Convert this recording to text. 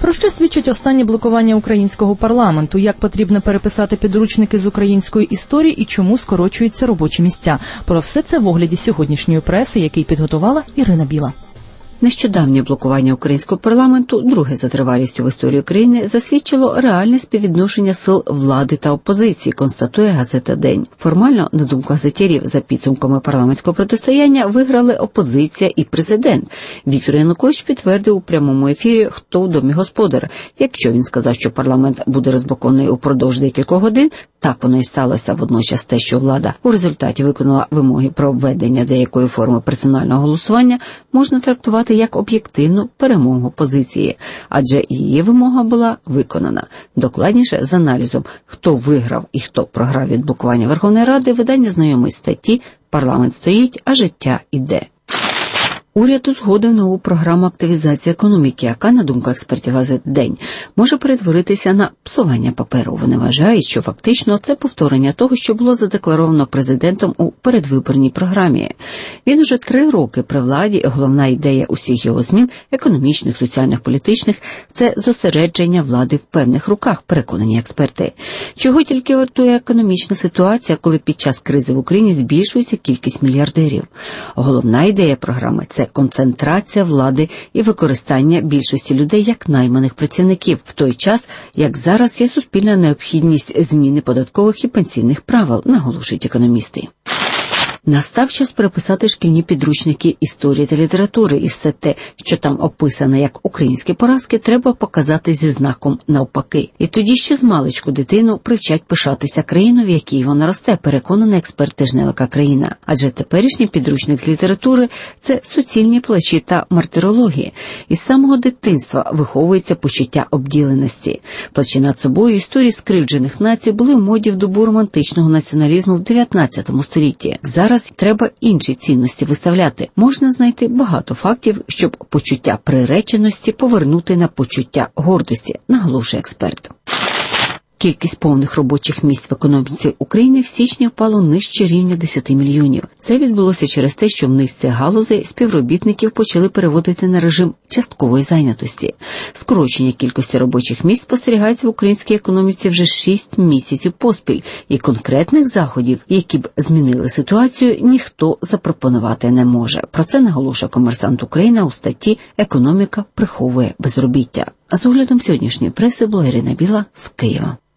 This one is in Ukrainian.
Про що свідчить останнє блокування українського парламенту, як потрібно переписати підручники з української історії і чому скорочуються робочі місця. Про все це в огляді сьогоднішньої преси, який підготувала Ірина Біла. Нещодавнє блокування українського парламенту, друге за тривалістю в історії країни, засвідчило реальне співвідношення сил влади та опозиції, констатує газета «День». Формально, на думку газетярів, за підсумками парламентського протистояння виграли опозиція і президент. Віктор Янукович підтвердив у прямому ефірі, хто в домі господар. Якщо він сказав, що парламент буде розблокований упродовж декількох годин, так воно і сталося. Водночас те, що влада у результаті виконала вимоги про введення деякої форми персонального голосування, можна трактувати як об'єктивну перемогу опозиції, адже її вимога була виконана. Докладніше, з аналізом, хто виграв і хто програв від блокування Верховної Ради, видання знайомої статті «Парламент стоїть, а життя іде». Уряд узгодив нову програму активізації економіки, яка, на думку експертів газет «День», може перетворитися на псування паперу. Вони вважають, що фактично це повторення того, що було задекларовано президентом у передвиборній програмі. Він уже 3 роки при владі, і головна ідея усіх його змін – економічних, соціальних, політичних – це зосередження влади в певних руках, переконані експерти. Чого тільки вартує економічна ситуація, коли під час кризи в Україні збільшується кількість мільярдерів. Головна ідея програми – це концентрація влади і використання більшості людей як найманих працівників, в той час, як зараз є суспільна необхідність зміни податкових і пенсійних правил, наголошують економісти. Настав час переписати шкільні підручники історії та літератури, і все те, що там описано як українські поразки, треба показати зі знаком навпаки. І тоді ще змалечку дитину привчать пишатися країною, в якій вона росте, переконаний експерт тижневика «Країна». Адже теперішній підручник з літератури – це суцільні плачі та мартирології. Із самого дитинства виховується почуття обділеності. Плачі над собою, історії скривджених націй були в моді в добу романтичного націоналізму в 19 столітті. Зараз треба інші цінності виставляти. Можна знайти багато фактів, щоб почуття приреченості повернути на почуття гордості, наголошує експерт. Кількість повних робочих місць в економіці України в січні впало нижче рівня 10 мільйонів. Це відбулося через те, що в низці галузей співробітників почали переводити на режим часткової зайнятості. Скорочення кількості робочих місць спостерігається в українській економіці вже 6 місяців поспіль, і конкретних заходів, які б змінили ситуацію, ніхто запропонувати не може. Про це наголошує «Комерсант Україна» у статті «Економіка приховує безробіття». А з оглядом сьогоднішньої преси була Ірина Біла з Києва.